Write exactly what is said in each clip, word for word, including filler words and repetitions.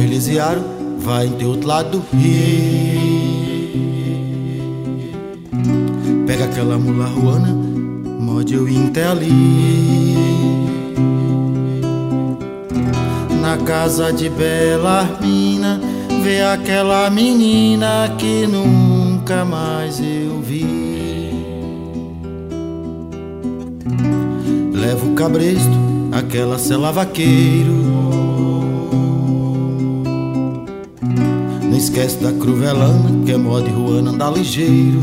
Elisiário vai de outro lado do rio. Pega aquela mula ruana, morde eu ir até ali. Na casa de Belarmina, vê aquela menina que nunca mais eu vi. Leva o cabresto, aquela sela vaqueiro. Não esquece da cruvelana, que é moda de ruana andar ligeiro.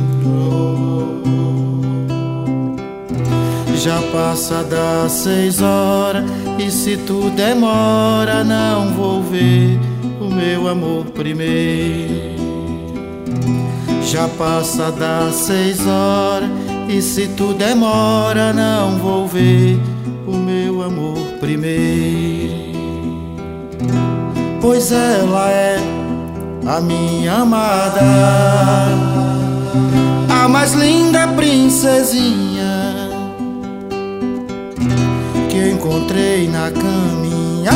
Já passa das seis horas, e se tu demora, não vou ver o meu amor primeiro. Já passa das seis horas, e se tu demora, não vou ver o meu amor primeiro. Pois ela é a minha amada, a mais linda princesinha que eu encontrei na caminhada,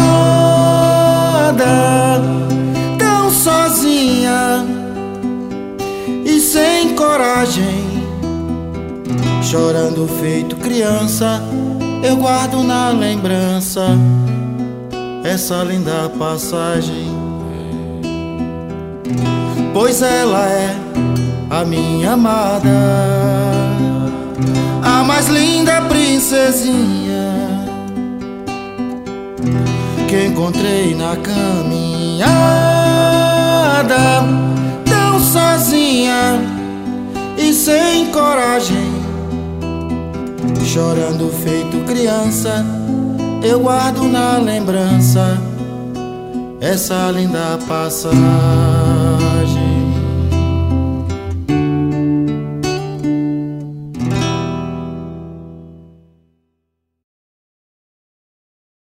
tão sozinha e sem coragem, chorando feito criança. Eu guardo na lembrança essa linda passagem. Pois ela é a minha amada, a mais linda princesinha que eu encontrei na caminhada, tão sozinha e sem coragem, chorando feito criança. Eu guardo na lembrança essa linda passagem.